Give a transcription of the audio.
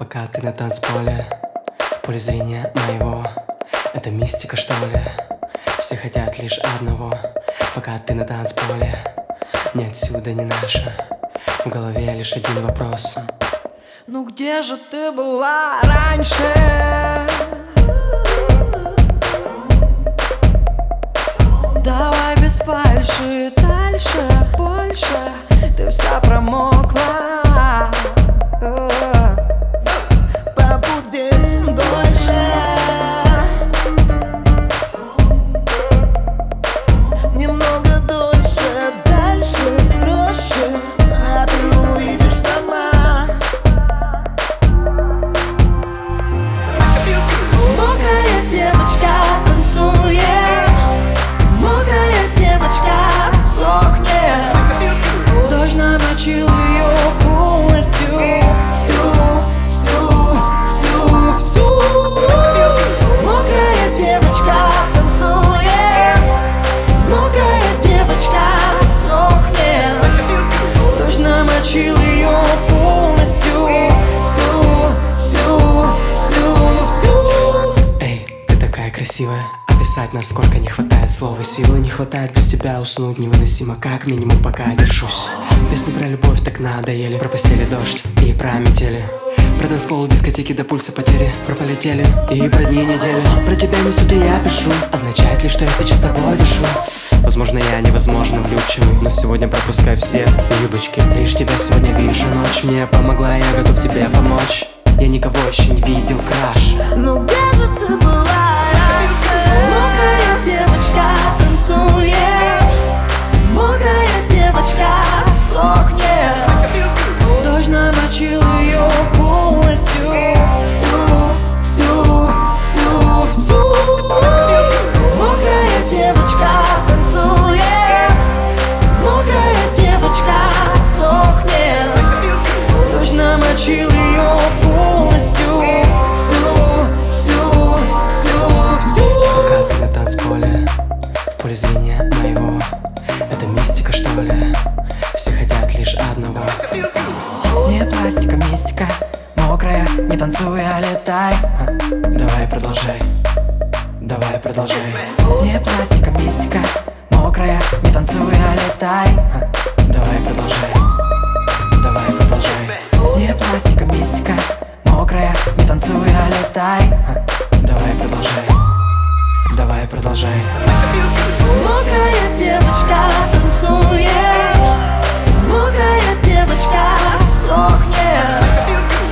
Пока ты на танцполе, в поле зрения моего. Это мистика, что ли? Все хотят лишь одного. Пока ты на танцполе, ни отсюда, ни наше. В голове лишь один вопрос: ну где же ты была раньше? Давай без фальши, дальше, больше. Ты вся промокла. Побудь здесь дольше. Немного дольше, дальше, проще. А ты увидишь сама. Мокрая девочка танцует. Мокрая девочка сохнет. Дождь намочил ее полностью. Всю. Мокрая девочка танцует. Мокрая девочка сохнет. Дождь намочил ее полностью. Всю. Эй, ты такая красивая. Описать, насколько не хватает слов и силы. Не хватает без тебя уснуть невыносимо. Как минимум пока держусь. Песни про любовь так надоели. Про постели дождь и про метели. Про танцпол, дискотеки до пульса потери. Про полетели и про дни недели. Про тебя несут и я пишу. Означает ли, что я сейчас с тобой дышу? Возможно, я невозможно влюбчивый, но сегодня пропускаю все юбочки. Лишь тебя сегодня вижу, ночь мне помогла, я готов тебе помочь. Я никого еще не видел краше. Ну где же ты была раньше? Мокрая девочка танцует. Мокрая девочка сохнет. Дождь намочил ее полностью. Всю. Мокрая девочка танцует. Мокрая девочка сохнет. Дождь намочил ее полностью. Пока ты на танцполе, в поле зрения моего. Это мистика, что ли? Все хотят лишь одного. Не пластика, мистика. Мокрая, не танцуй, а летай. Давай продолжай. Не пластика, мистика. Мокрая, не танцуй, а летай. Давай продолжай. Не пластика, мистика. Мокрая, не танцуй, а летай. Давай продолжай. Мокрая девочка танцует. Мокрая девочка сохнет.